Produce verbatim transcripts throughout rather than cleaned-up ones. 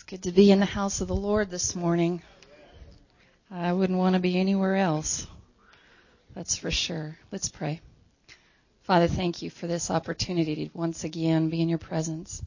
Good to be in the house of the Lord this morning. I wouldn't want to be anywhere else. That's for sure. Let's pray. Father, thank you for this opportunity to once again be in your presence,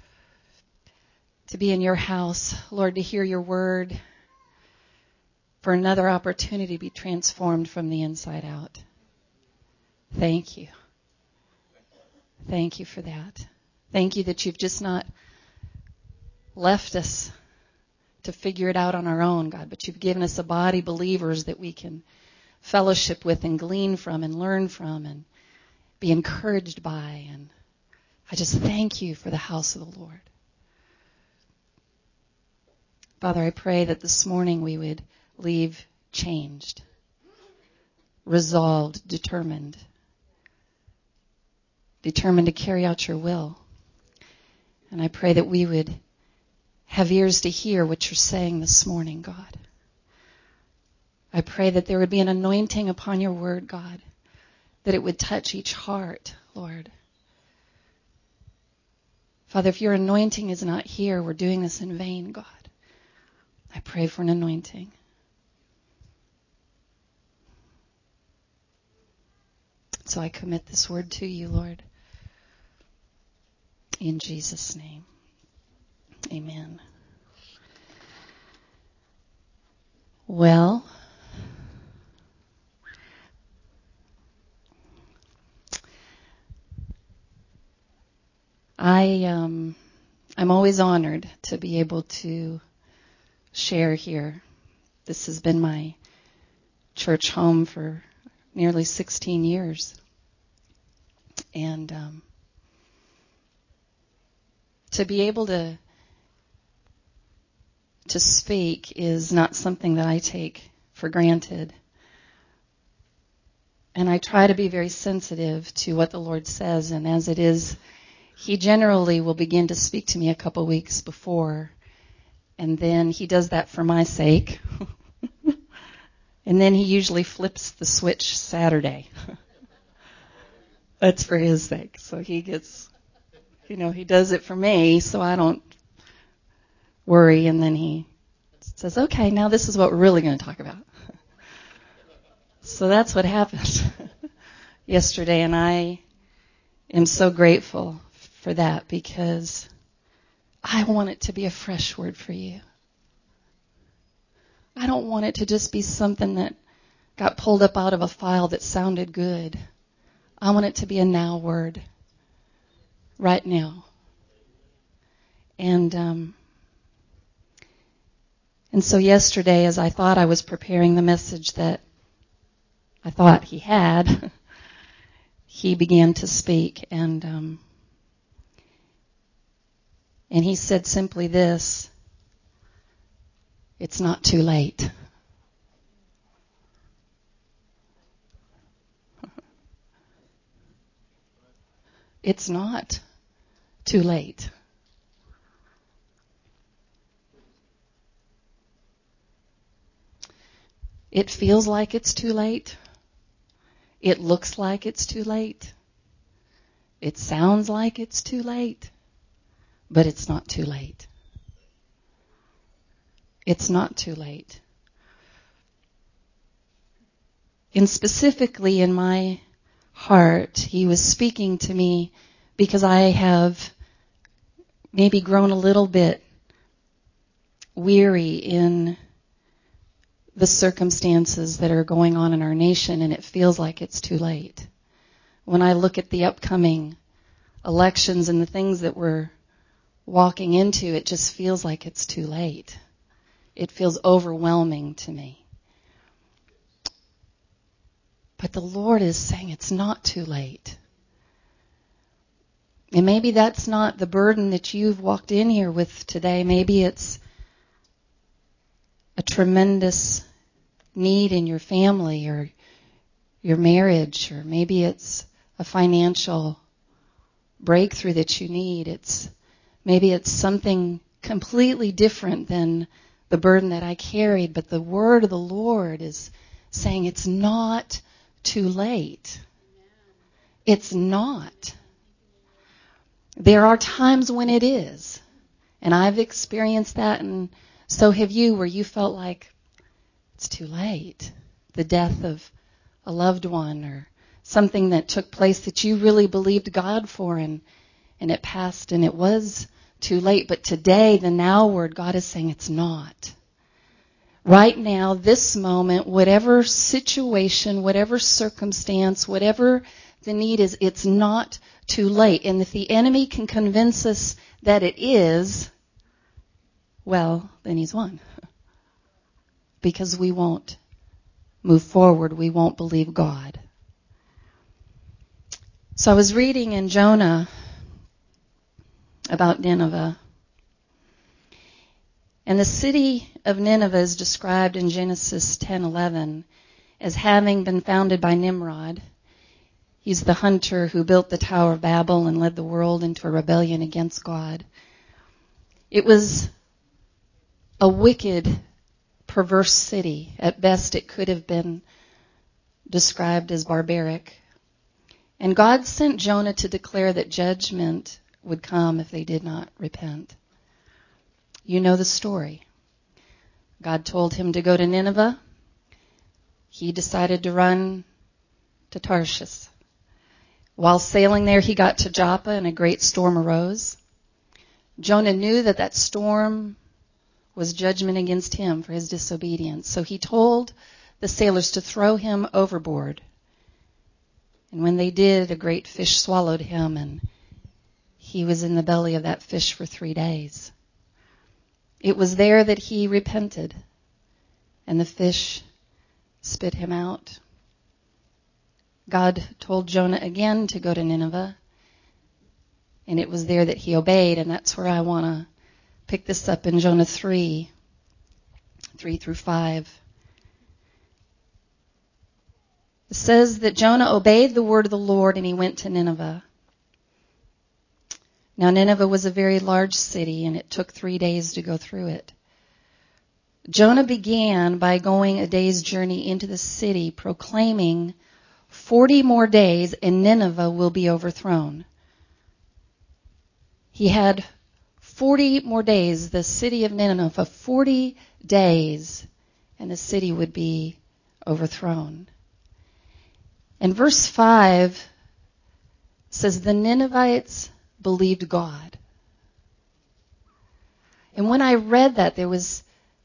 to be in your house, Lord, to hear your word, for another opportunity to be transformed from the inside out. Thank you. Thank you for that. Thank you that you've just not left us to figure it out on our own, God, but you've given us a body, believers, that we can fellowship with and glean from and learn from and be encouraged by. And I just thank you for the house of the Lord. Father, I pray that this morning we would leave changed, resolved, determined, determined to carry out your will. And I pray that we would have ears to hear what you're saying this morning, God. I pray that there would be an anointing upon your word, God, that it would touch each heart, Lord. Father, if your anointing is not here, we're doing this in vain, God. I pray for an anointing. So I commit this word to you, Lord. In Jesus' name. Amen. Well, I um, I'm always honored to be able to share here. This has been my church home for nearly sixteen years, and um, to be able to to speak is not something that I take for granted. And I try to be very sensitive to what the Lord says, and as it is, He generally will begin to speak to me a couple weeks before, and then He does that for my sake. And then He usually flips the switch Saturday. That's for His sake. So He gets, you know, He does it for me so I don't worry, and then He says, okay, now this is what we're really going to talk about. So that's what happened yesterday, and I am so grateful for that because I want it to be a fresh word for you. I don't want it to just be something that got pulled up out of a file that sounded good. I want it to be a now word right now. And um And so yesterday, as I thought I was preparing the message that I thought he had, he began to speak, and um, and he said simply this: it's not too late. It's not too late. It feels like it's too late. It looks like it's too late. It sounds like it's too late. But it's not too late. It's not too late. And specifically in my heart, he was speaking to me because I have maybe grown a little bit weary in the circumstances that are going on in our nation, and it feels like it's too late. When I look at the upcoming elections and the things that we're walking into, it just feels like it's too late. It feels overwhelming to me. But the Lord is saying it's not too late. And maybe that's not the burden that you've walked in here with today. Maybe it's a tremendous need in your family or your marriage, or maybe it's a financial breakthrough that you need. It's maybe it's something completely different than the burden that I carried, but the word of the Lord is saying it's not too late. It's not. There are times when it is, And I've experienced that, and so have you, where you felt like it's too late. The death of a loved one or something that took place that you really believed God for, and, and it passed and it was too late. But today, the now word, God is saying it's not. Right now, this moment, whatever situation, whatever circumstance, whatever the need is, it's not too late. And if the enemy can convince us that it is, well, then he's won. Because we won't move forward. We won't believe God. So I was reading in Jonah about Nineveh. And the city of Nineveh is described in Genesis ten eleven as having been founded by Nimrod. He's the hunter who built the Tower of Babel and led the world into a rebellion against God. It was a wicked, perverse city. At best, it could have been described as barbaric. And God sent Jonah to declare that judgment would come if they did not repent. You know the story. God told him to go to Nineveh. He decided to run to Tarshish. While sailing there, he got to Joppa and a great storm arose. Jonah knew that that storm was judgment against him for his disobedience. So he told the sailors to throw him overboard. And when they did, a great fish swallowed him, and he was in the belly of that fish for three days. It was there that he repented, and the fish spit him out. God told Jonah again to go to Nineveh, and it was there that he obeyed, and that's where I want to pick this up in Jonah three, three through five. It says that Jonah obeyed the word of the Lord, and he went to Nineveh. Now Nineveh was a very large city, and it took three days to go through it. Jonah began by going a day's journey into the city, proclaiming, forty more days and Nineveh will be overthrown. He had forty more days, the city of Nineveh, forty days, and the city would be overthrown. And verse five says, the Ninevites believed God. And when I read that, there was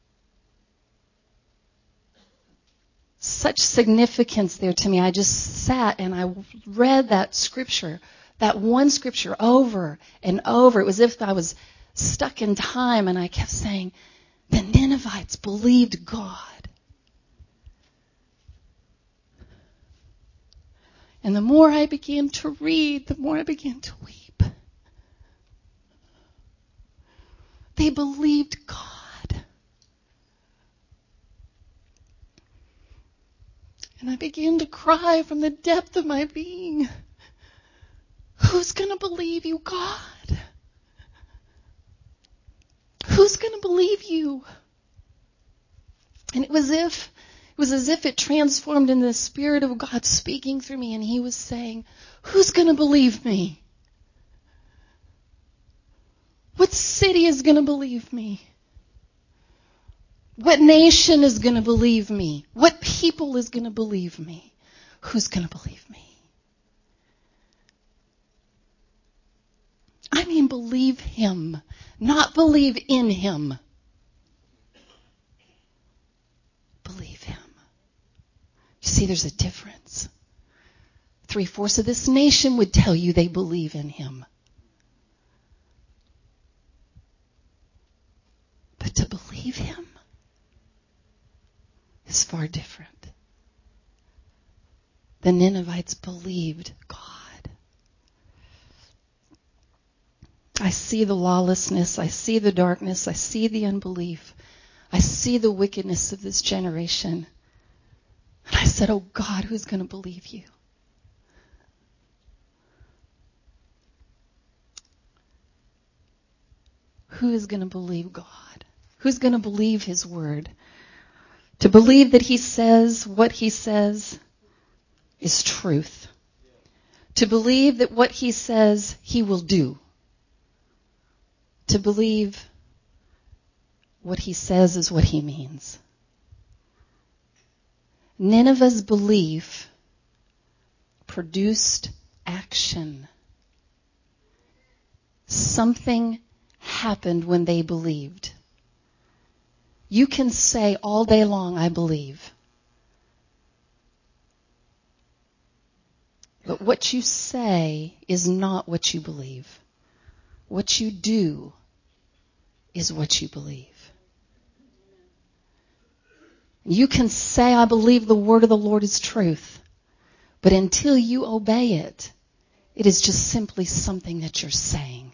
such significance there to me. I just sat and I read that scripture, that one scripture over and over. It was as if I was stuck in time, and I kept saying, the Ninevites believed God. And the more I began to read, the more I began to weep. They believed God. And I began to cry from the depth of my being. Who's going to believe you, God? Who's going to believe you? And it was if it was as if it transformed into the Spirit of God speaking through me, and he was saying, who's going to believe me? What city is going to believe me? What nation is going to believe me? What people is going to believe me? Who's going to believe me? I mean, believe him, not believe in him. Believe him. You see, there's a difference. Three-fourths of this nation would tell you they believe in him. But to believe him is far different. The Ninevites believed God. I see the lawlessness. I see the darkness. I see the unbelief. I see the wickedness of this generation. And I said, oh God, who's going to believe you? Who is going to believe God? Who's going to believe his word? To believe that he says what he says is truth. To believe that what he says he will do. to believe what he says is what he means. Nineveh's belief produced action. Something happened when they believed. You can say all day long, I believe. But what you say is not what you believe. What you do is what you believe. You can say, I believe the word of the Lord is truth. But until you obey it, it is just simply something that you're saying.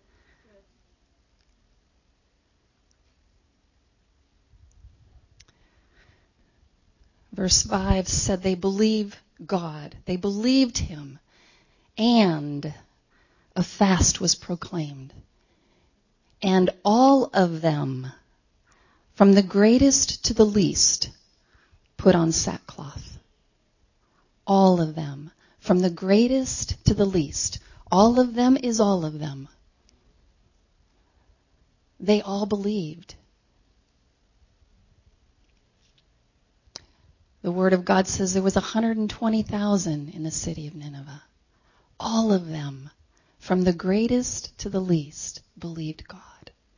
Verse five said they believe God. They believed him. And a fast was proclaimed. And all of them, from the greatest to the least, put on sackcloth. All of them, from the greatest to the least. All of them is all of them. They all believed. The Word of God says there was one hundred twenty thousand in the city of Nineveh. All of them, from the greatest to the least, believed God.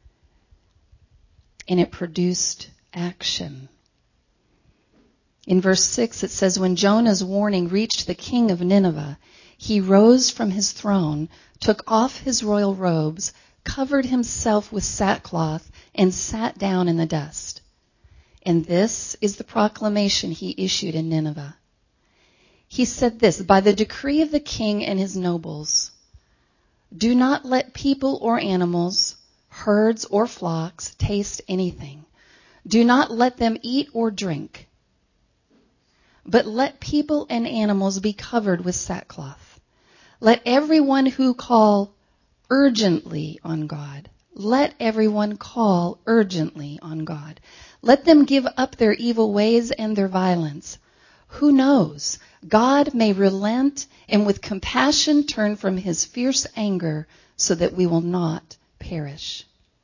And it produced action. In verse six it says, when Jonah's warning reached the king of Nineveh, he rose from his throne, took off his royal robes, covered himself with sackcloth, and sat down in the dust. And this is the proclamation he issued in Nineveh. He said this, by the decree of the king and his nobles, do not let people or animals, herds or flocks taste anything. Do not let them eat or drink. But let people and animals be covered with sackcloth. Let everyone who call urgently on God, let everyone call urgently on God. Let them give up their evil ways and their violence. Who knows? God may relent and with compassion turn from his fierce anger so that we will not perish.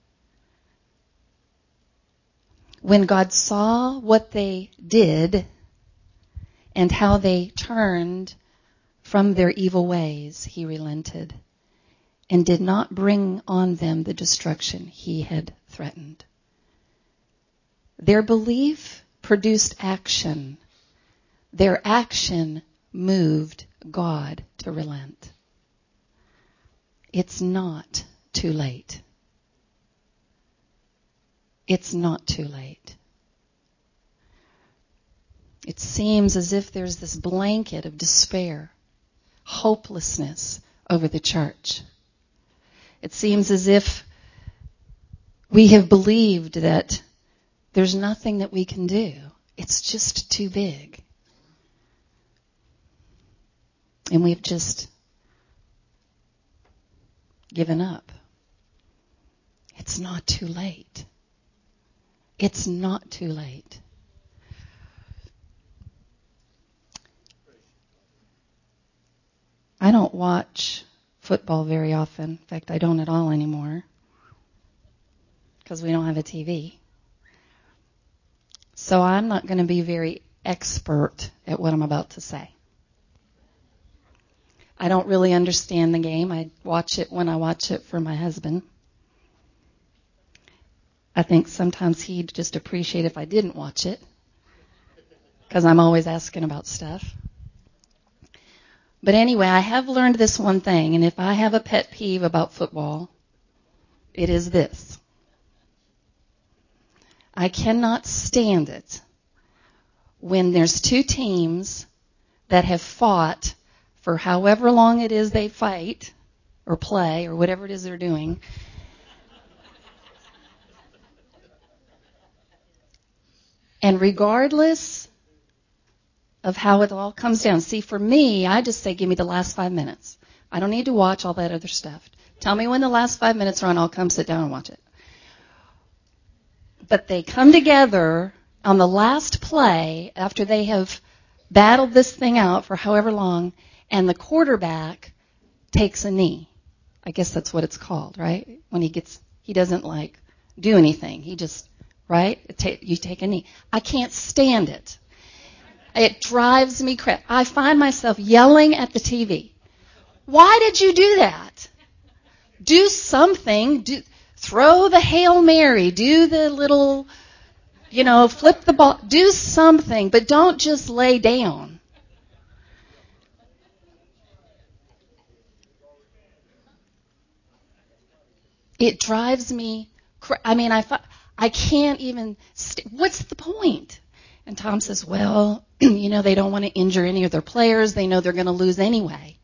When God saw what they did and how they turned from their evil ways, he relented and did not bring on them the destruction he had threatened. Their belief produced action. Their action moved God to relent. It's not too late. It's not too late. It seems as if there's this blanket of despair, hopelessness over the church. It seems as if we have believed that there's nothing that we can do. It's just too big. And we've just given up. It's not too late. It's not too late. I don't watch football very often. In fact, I don't at all anymore because we don't have a T V. So I'm not going to be very expert at what I'm about to say. I don't really understand the game. I watch it when I watch it for my husband. I think sometimes he'd just appreciate if I didn't watch it because I'm always asking about stuff. But anyway, I have learned this one thing, and if I have a pet peeve about football, it is this. I cannot stand it when there's two teams that have fought for however long it is they fight or play or whatever it is they're doing. And regardless of how it all comes down, see, for me, I just say, give me the last five minutes. I don't need to watch all that other stuff. Tell me when the last five minutes are on, I'll come sit down and watch it. But they come together on the last play after they have battled this thing out for however long, and the quarterback takes a knee. I guess that's what it's called, right? When he gets He doesn't like do anything. He just, right? You take a knee. I can't stand it. It drives me crazy. I find myself yelling at the T V. Why did you do that? Do something. Do, throw the Hail Mary. Do the little, you know, flip the ball. Do something, but don't just lay down. It drives me crazy. I mean, I, I can't even, st- what's the point? And Tom says, well, you know, they don't want to injure any of their players. They know they're going to lose anyway.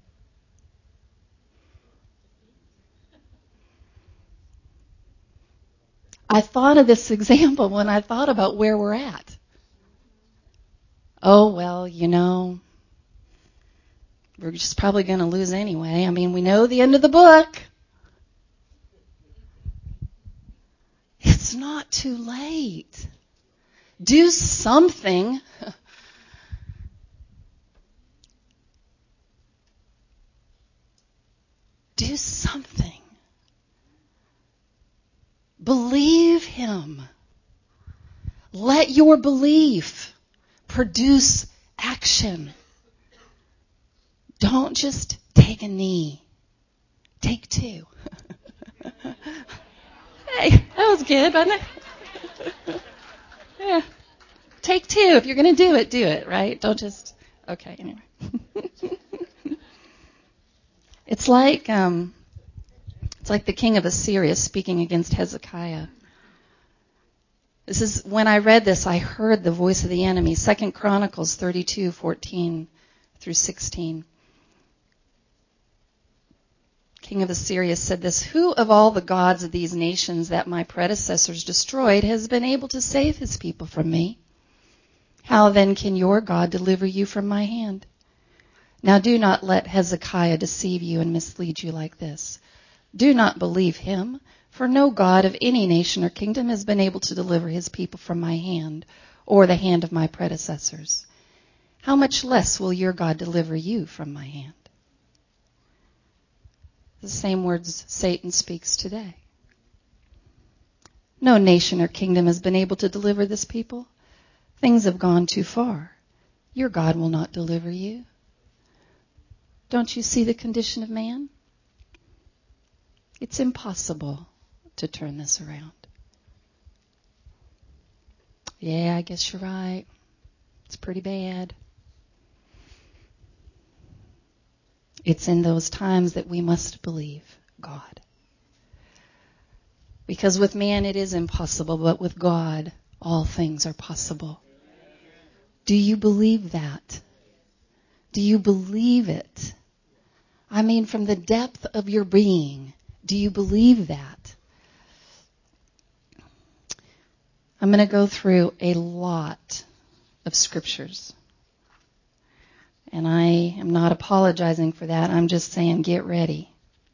I thought of this example when I thought about where we're at. Oh, well, you know, we're just probably going to lose anyway. I mean, we know the end of the book. It's not too late. Do something. Do something. Believe him. Let your belief produce action. Don't just take a knee. Take two. Hey, that was good, wasn't it? Yeah. Take two. If you're going to do it, do it, right? Don't just, okay, anyway. It's like, um, it's like the king of Assyria speaking against Hezekiah. This is, when I read this, I heard the voice of the enemy. Second Chronicles thirty-two, fourteen through sixteen. King of Assyria said this, who of all the gods of these nations that my predecessors destroyed has been able to save his people from me? How then can your God deliver you from my hand? Now do not let Hezekiah deceive you and mislead you like this. Do not believe him, for no God of any nation or kingdom has been able to deliver his people from my hand or the hand of my predecessors. How much less will your God deliver you from my hand? The same words Satan speaks today. No nation or kingdom has been able to deliver this people. Things have gone too far. Your God will not deliver you. Don't you see the condition of man? It's impossible to turn this around. Yeah, I guess you're right. It's pretty bad. It's in those times that we must believe God. Because with man it is impossible, but with God all things are possible. Do you believe that? Do you believe it? I mean, from the depth of your being, do you believe that? I'm going to go through a lot of scriptures. And I am not apologizing for that. I'm just saying get ready.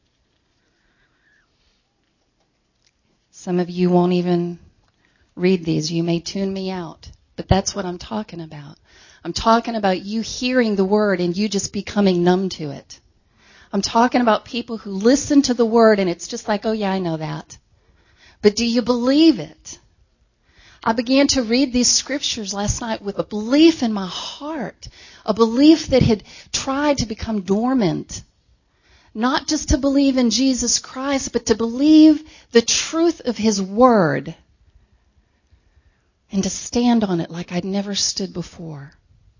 Some of you won't even read these. You may tune me out. But that's what I'm talking about. I'm talking about you hearing the word and you just becoming numb to it. I'm talking about people who listen to the word and it's just like, oh yeah, I know that. But do you believe it? I began to read these scriptures last night with a belief in my heart, a belief that had tried to become dormant. Not just to believe in Jesus Christ, but to believe the truth of his word and to stand on it like I'd never stood before.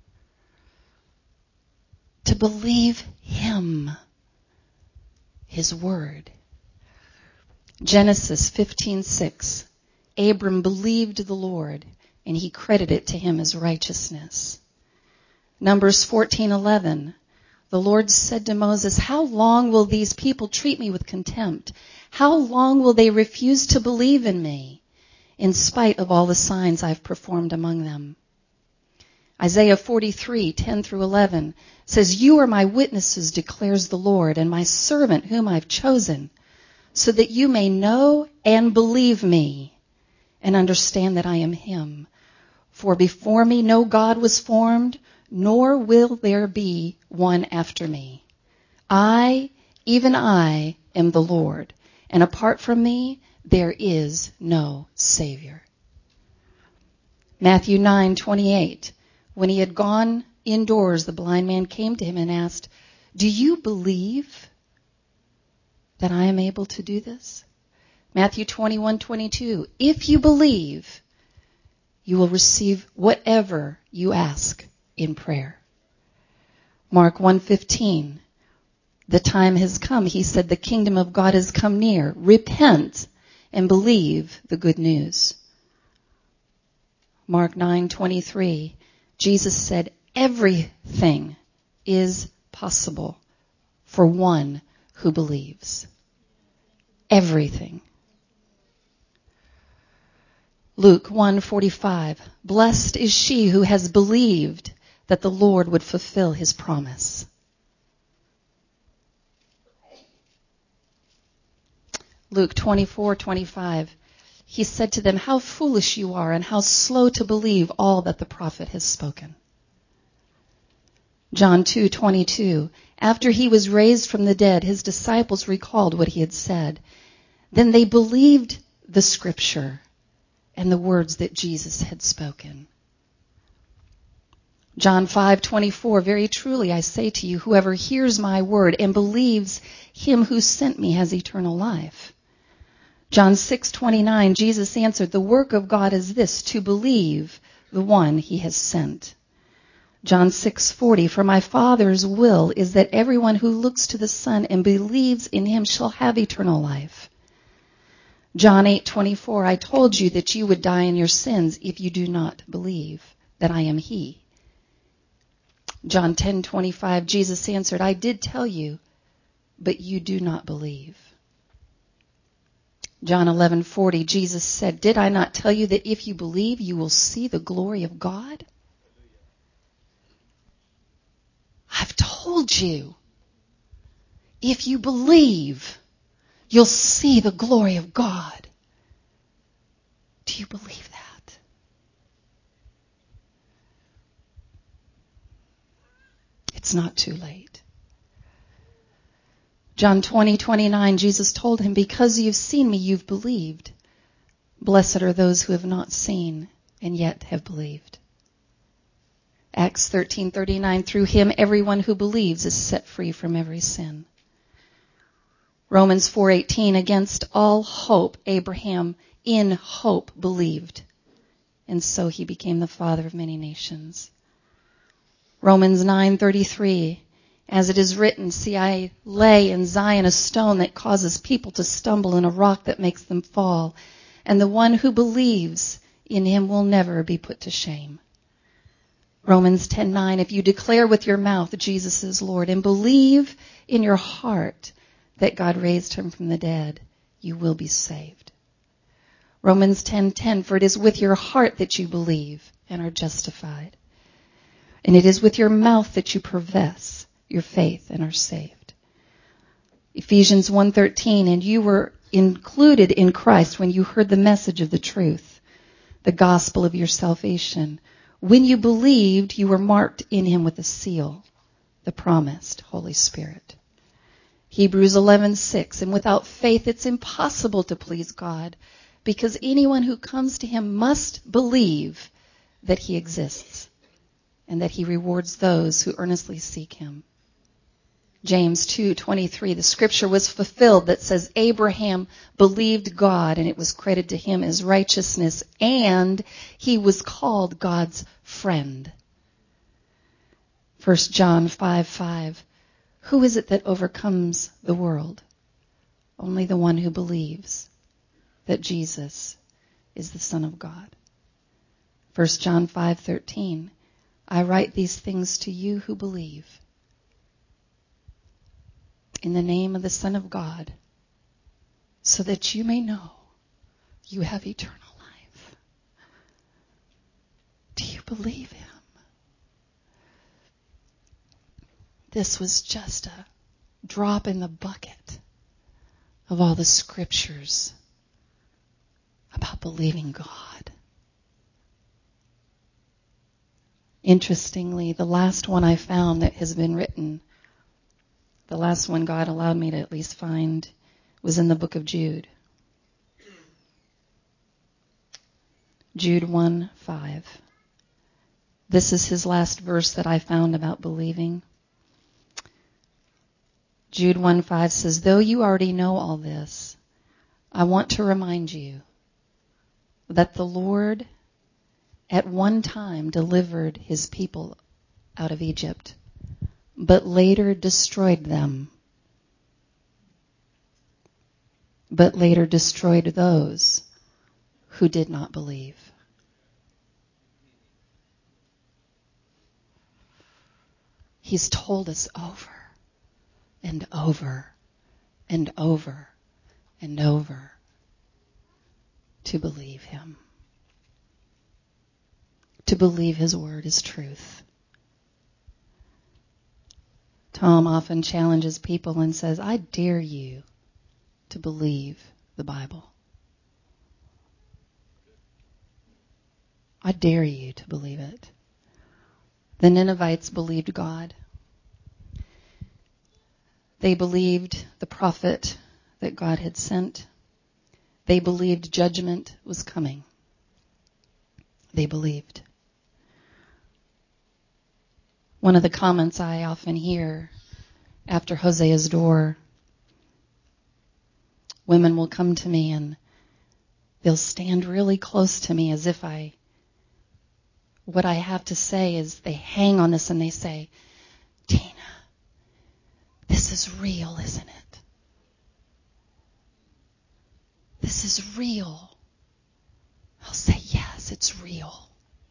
To believe him, his word. Genesis fifteen six. Abram believed the Lord, and he credited it to him as righteousness. Numbers fourteen eleven. The Lord said to Moses, how long will these people treat me with contempt? How long will they refuse to believe in me, in spite of all the signs I've performed among them? Isaiah forty-three ten through eleven says, you are my witnesses, declares the Lord, and my servant whom I've chosen, so that you may know and believe me, and understand that I am him. For before me no God was formed, nor will there be one after me. I, even I, am the Lord, and apart from me, there is no Savior. Matthew nine twenty-eight. When he had gone indoors, the blind man came to him and asked, "Do you believe that I am able to do this?" Matthew twenty-one twenty-two. If you believe, you will receive whatever you ask in prayer. Mark one fifteen. The time has come, he said, the kingdom of God has come near. Repent and believe the good news. Mark nine twenty-three. Jesus said, everything is possible for one who believes. Everything. Luke one forty-five. Blessed is she who has believed that the Lord would fulfill his promise. Luke twenty-four twenty-five. He said to them, how foolish you are and how slow to believe all that the prophet has spoken. John two twenty-two. After he was raised from the dead, his disciples recalled what he had said. Then they believed the scripture and the words that Jesus had spoken. John five twenty-four. Very truly I say to you, whoever hears my word and believes him who sent me has eternal life. John six twenty-nine, Jesus answered, the work of God is this, to believe the one he has sent. John six forty, for my Father's will is that everyone who looks to the Son and believes in him shall have eternal life. John eight twenty-four, I told you that you would die in your sins if you do not believe that I am he. John ten twenty-five, Jesus answered, I did tell you, but you do not believe. John eleven forty, Jesus said, did I not tell you that if you believe, you will see the glory of God? I've told you, if you believe, you'll see the glory of God. Do you believe that? It's not too late. John twenty twenty-nine, Jesus told him, because you've seen me, you've believed. Blessed are those who have not seen and yet have believed. Acts thirteen thirty-nine, through him everyone who believes is set free from every sin. Romans four eighteen, against all hope, Abraham in hope believed, and so he became the father of many nations. Romans nine thirty-three, as it is written, see, I lay in Zion a stone that causes people to stumble and a rock that makes them fall, and the one who believes in him will never be put to shame. Romans ten nine, if you declare with your mouth Jesus is Lord and believe in your heart that God raised him from the dead, you will be saved. Romans ten ten, for it is with your heart that you believe and are justified, and it is with your mouth that you profess your faith and are saved. Ephesians one thirteen, and you were included in Christ when you heard the message of the truth, the gospel of your salvation. When you believed, you were marked in him with a seal, the promised Holy Spirit. Hebrews eleven six, and without faith it's impossible to please God, because anyone who comes to him must believe that he exists and that he rewards those who earnestly seek him. James two twenty-three, the scripture was fulfilled that says Abraham believed God and it was credited to him as righteousness, and he was called God's friend. First John five five, who is it that overcomes the world? Only the one who believes that Jesus is the Son of God. First John five thirteen, I write these things to you who believe in the name of the Son of God, so that you may know you have eternal life. Do you believe him? This was just a drop in the bucket of all the scriptures about believing God. Interestingly, the last one I found that has been written, the last one God allowed me to at least find, was in the book of Jude. Jude one five. This is his last verse that I found about believing. Jude one five says, though you already know all this, I want to remind you that the Lord at one time delivered his people out of Egypt, but later destroyed them. But later destroyed those who did not believe. He's told us over and over and over and over to believe him. To believe his word is truth. Tom often challenges people and says, I dare you to believe the Bible. I dare you to believe it. The Ninevites believed God. They believed the prophet that God had sent. They believed judgment was coming. They believed. One of the comments I often hear after Hosea's door, women will come to me and they'll stand really close to me as if I, what I have to say is they hang on this and they say, Tina, this is real, isn't it? This is real. I'll say, yes, it's real.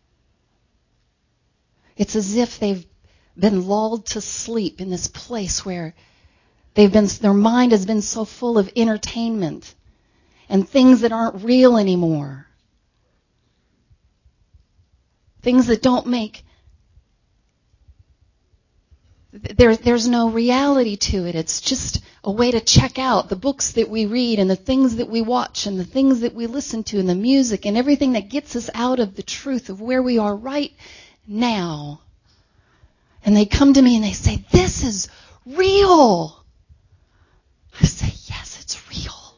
It's as if they've been lulled to sleep in this place where they've been, their mind has been so full of entertainment and things that aren't real anymore. Things that don't make, there, there's no reality to it. It's just a way to check out the books that we read and the things that we watch and the things that we listen to and the music and everything that gets us out of the truth of where we are right now. And they come to me and they say, this is real. I say, yes, it's real.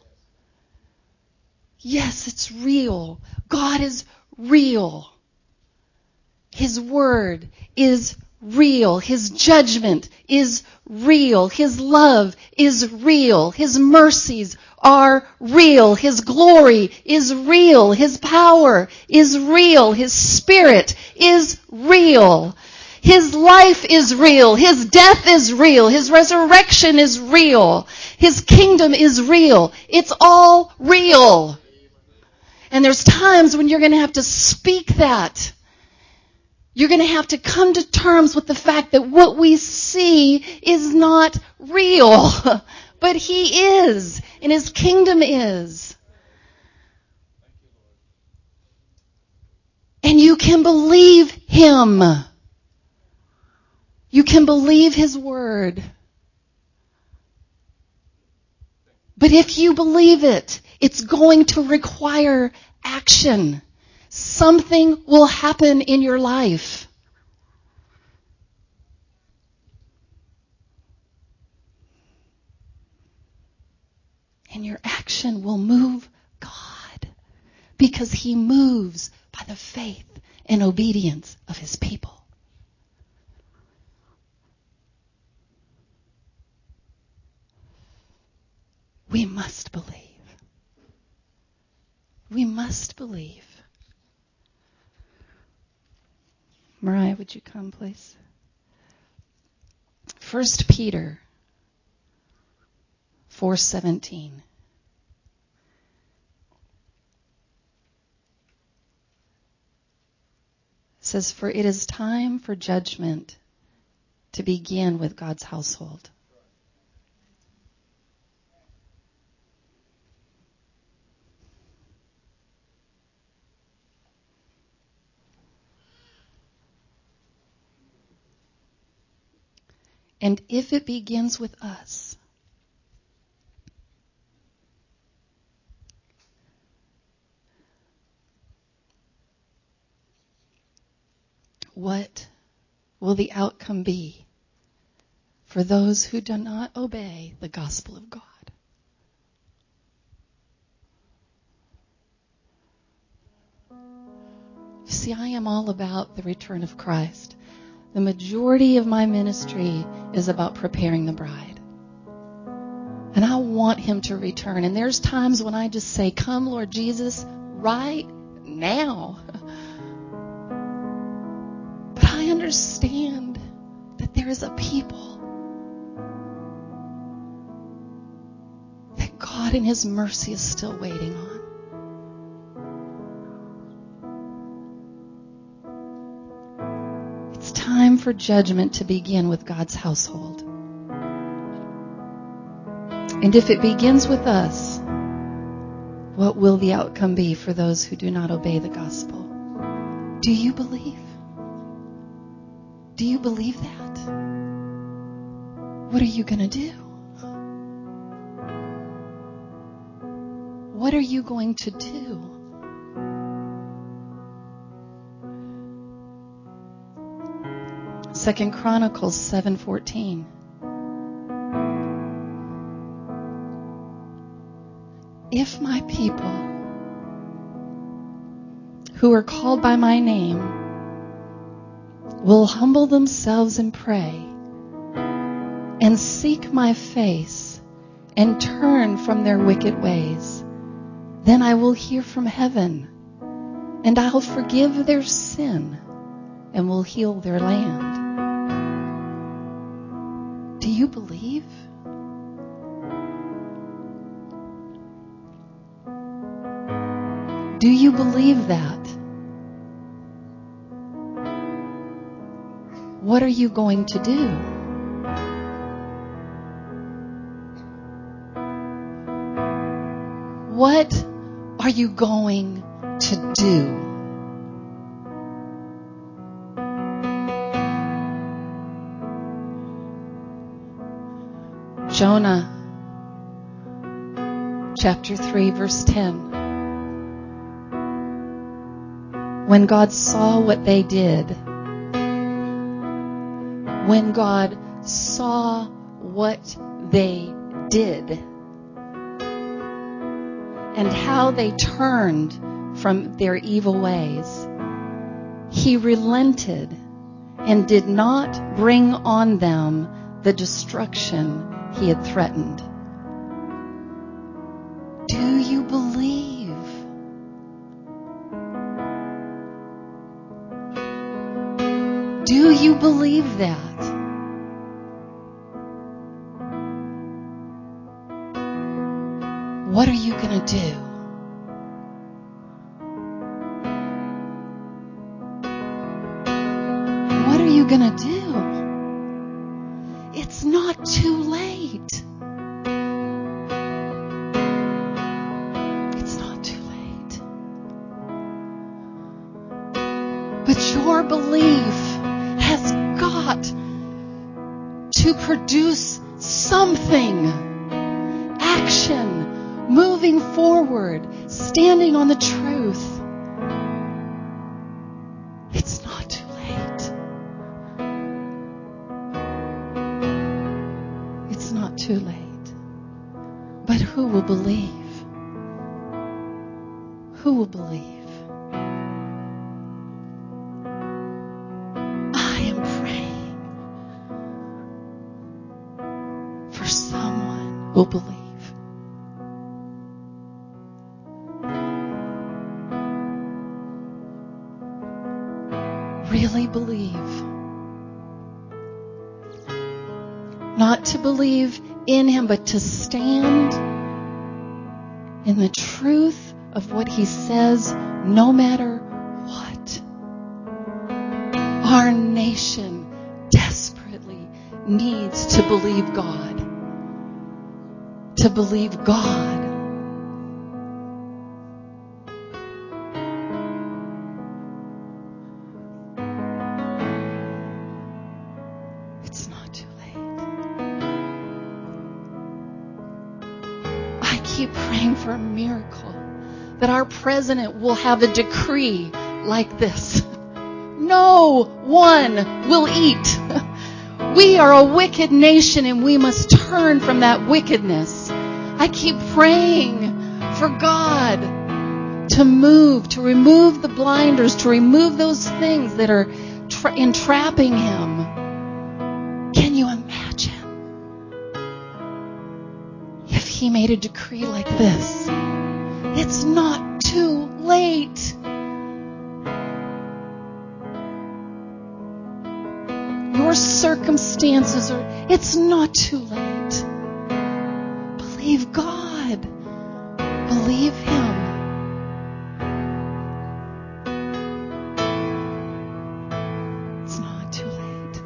Yes, it's real. God is real. His word is real. His judgment is real. His love is real. His mercies are real. His glory is real. His power is real. His spirit is real. His life is real. His death is real. His resurrection is real. His kingdom is real. It's all real. And there's times when you're going to have to speak that. You're going to have to come to terms with the fact that what we see is not real. But he is. And his kingdom is. And you can believe him. You can believe his word. But if you believe it, it's going to require action. Something will happen in your life. And your action will move God. Because he moves by the faith and obedience of his people. We must believe. We must believe. Mariah, would you come, please? First Peter four seventeen. It says, for it is time for judgment to begin with God's household. And if it begins with us, what will the outcome be for those who do not obey the gospel of God? see, I am all about the return of Christ. The majority of my ministry is about preparing the bride. And I want him to return. And there's times when I just say, come, Lord Jesus, right now. But I understand that there is a people that God in his mercy is still waiting on. It's time for judgment to begin with God's household. And if it begins with us, what will the outcome be for those who do not obey the gospel? Do you believe? Do you believe that? What are you going to do? What are you going to do? Second Chronicles seven fourteen. If my people who are called by my name will humble themselves and pray and seek my face and turn from their wicked ways, then I will hear from heaven and I'll forgive their sin and will heal their land. Do you believe? Do you believe that? What are you going to do? What are you going to do? Jonah, chapter three, verse ten. When God saw what they did, when God saw what they did, and how they turned from their evil ways, he relented and did not bring on them the destruction he had threatened. Do you believe? Do you believe that? What are you going to do? What are you going to do? It's not too late. It's not too late. But your belief has got to produce something. Action. Moving forward. Standing on the truth. It's not too late. It's not too late. But who will believe? Who will believe? Will believe. Really believe. Not to believe in him, but to stand in the truth of what he says, no matter what. Our nation desperately needs to believe God. To believe God. It's not too late. I keep praying for a miracle that our president will have a decree like this. No one will eat. We are a wicked nation and we must turn from that wickedness. I keep praying for God to move, to remove the blinders, to remove those things that are tra- entrapping him. Can you imagine if he made a decree like this? It's not too late. Your circumstances are, it's not too late. Believe God. Believe him. It's not too late.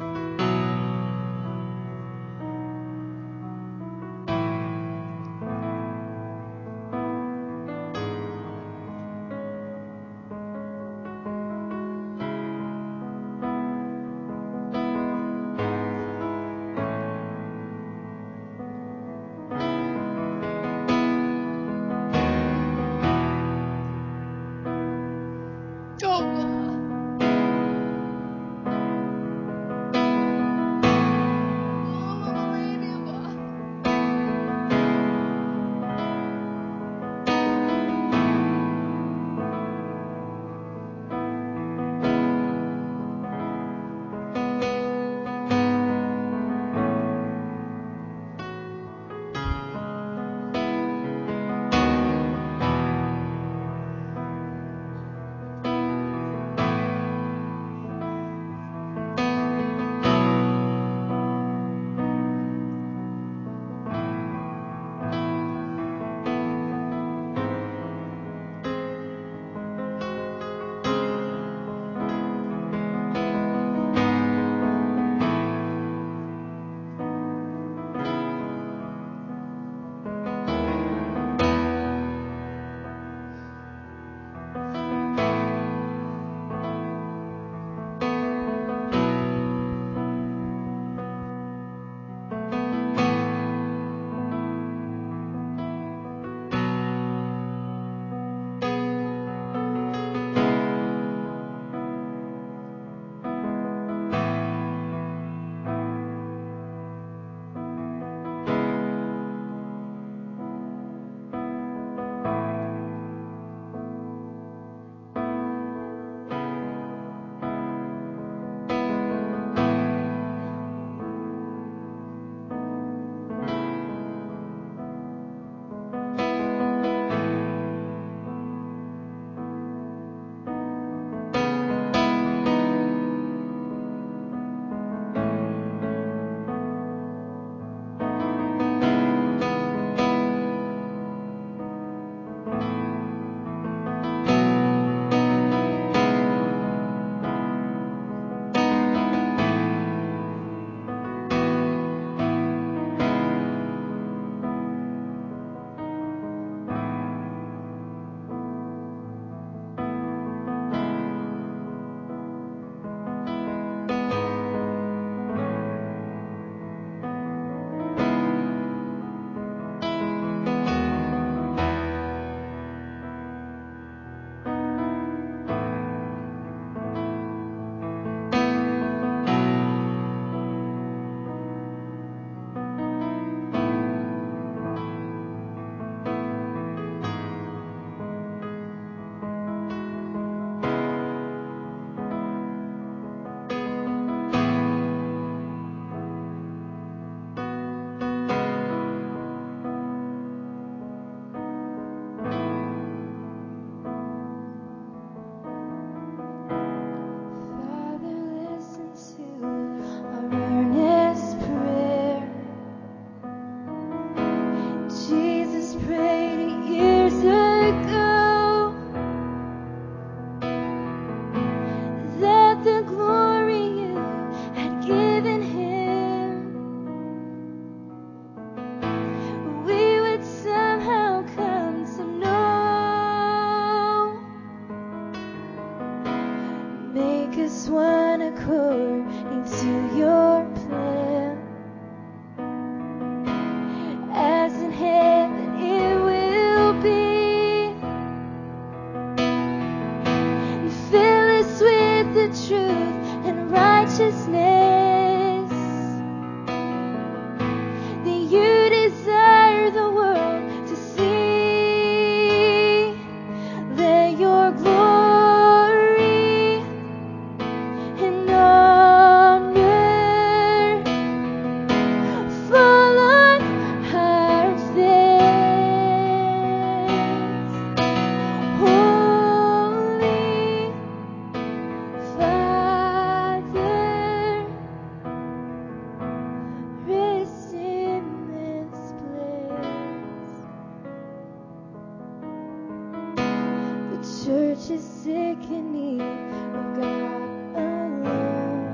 church is sick in need of God alone.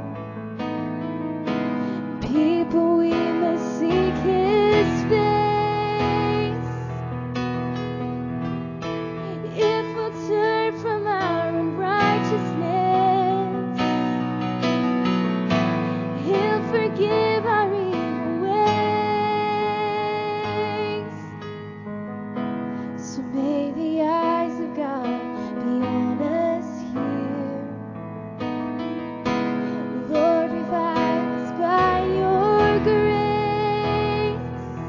People, we must seek His face. If we'll turn from our unrighteousness, He'll forgive our evil ways. So may the eyes of God be on us here. Lord, revive us by your grace.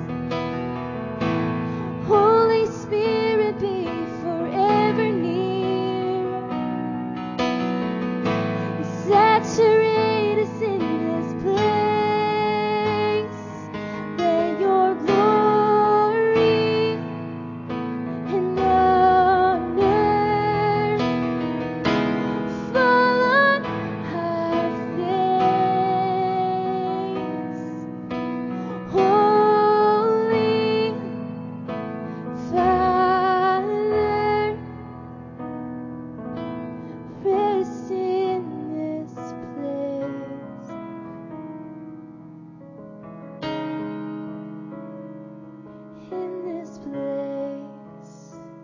Holy Spirit, be forever near. Saturate us in this place. Let your glory and honor fall on our face. Holy Father, rest in this place. In this place.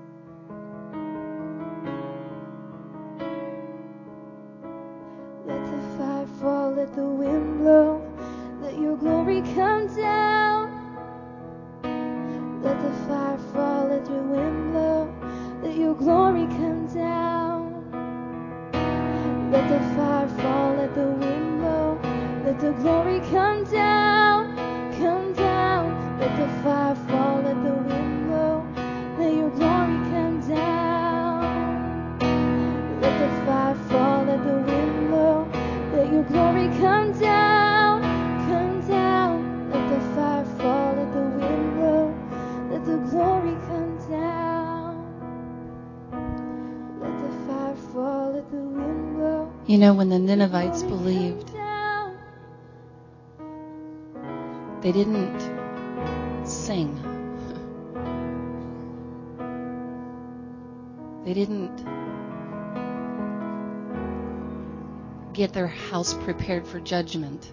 Let the fire fall, let the wind blow, let your glory come down. Let the fire fall, let your wind blow, let your glory come down. Let the fire fall, let the wind blow, let the glory come down, come down. Let the fire fall, let the wind blow, let your glory come down. Let the fire fall, let the wind blow, let your glory come down, come down. Let the fire fall, let the wind blow, let the glory come down. Let the fire fall, let the wind blow. You know, when the Ninevites Glory come believed, down. they didn't sing. They didn't get their house prepared for judgment.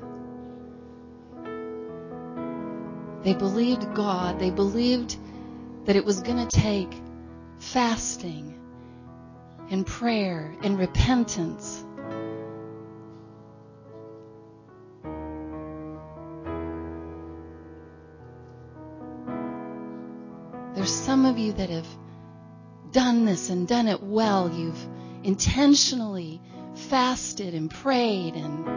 They believed God. They believed that it was going to take fasting and prayer and repentance. There's some of you that have done this and done it well. You've intentionally fasted and prayed and,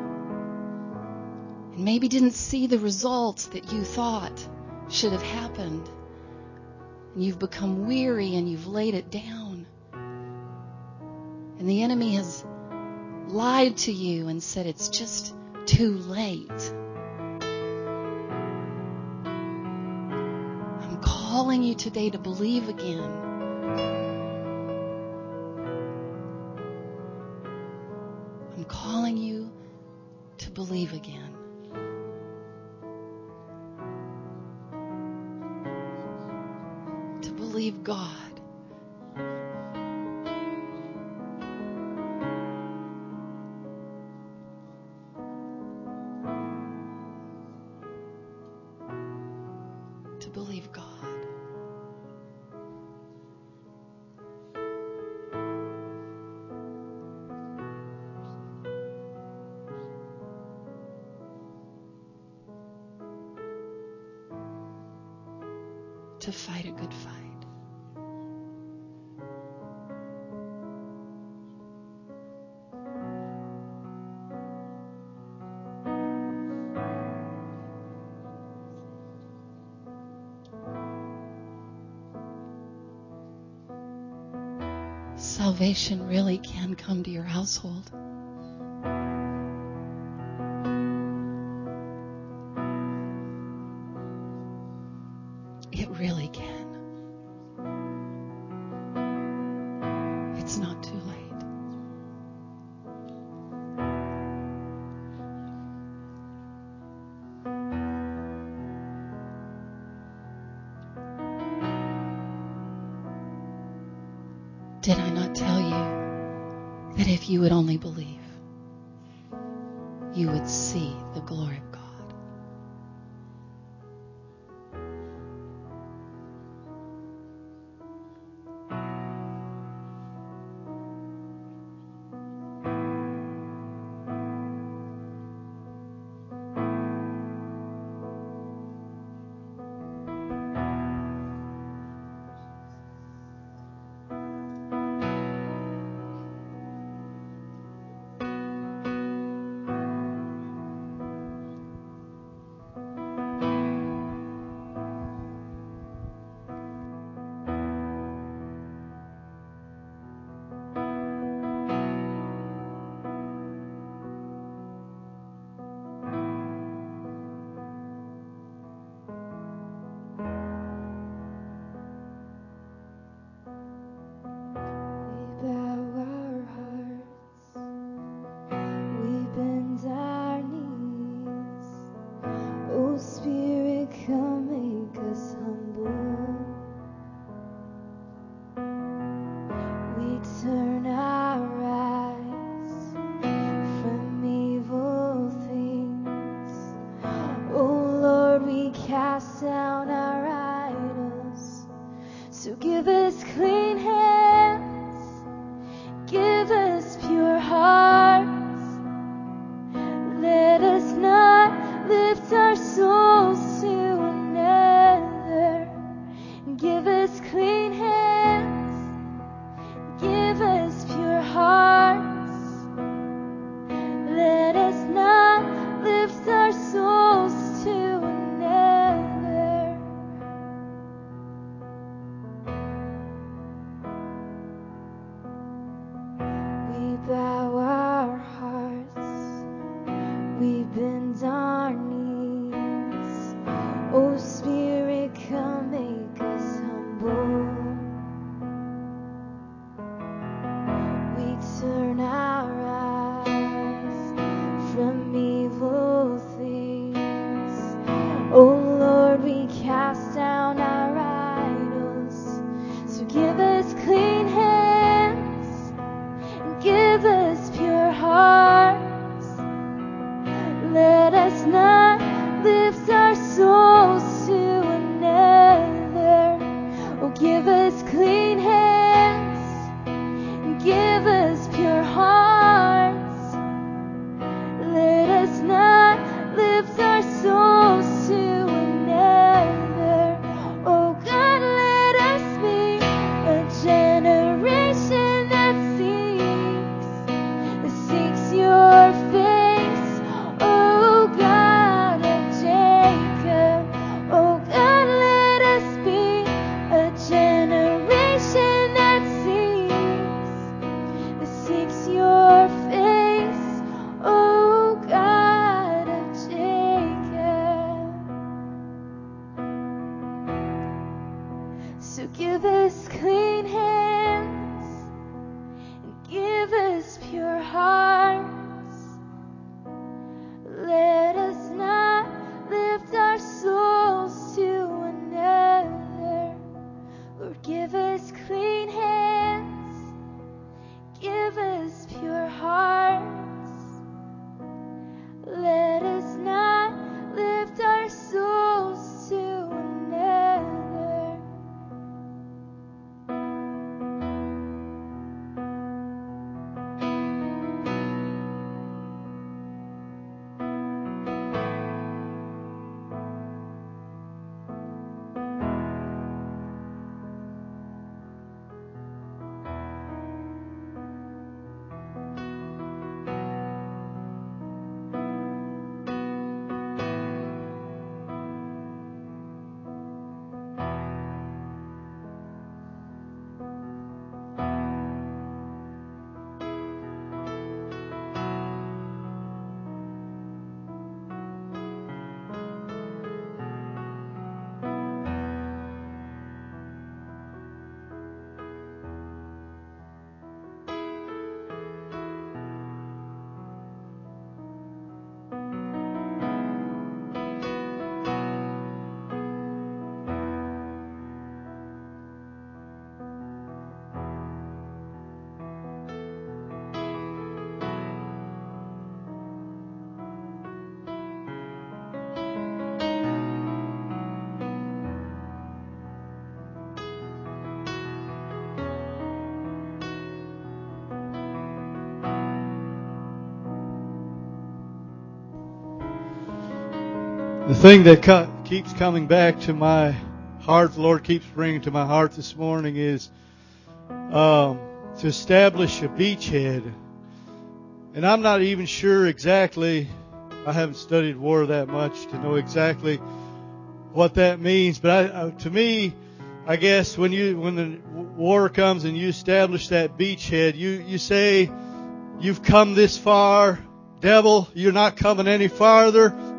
and maybe didn't see the results that you thought should have happened. And you've become weary and you've laid it down. And the enemy has lied to you and said it's just too late. I'm calling you today to believe again. I'm calling you to believe again. To believe God. To believe God. To fight a good fight. Salvation really can come to your household. It really can. It's not too late. Did I not tell you that if you would only believe, you would see the glory of God? The thing that co- keeps coming back to my heart, the Lord keeps bringing to my heart this morning, is um, to establish a beachhead. And I'm not even sure exactly, I haven't studied war that much to know exactly what that means. But I, uh, to me, I guess when you when the war comes and you establish that beachhead, you, you say, you've come this far, devil, you're not coming any farther.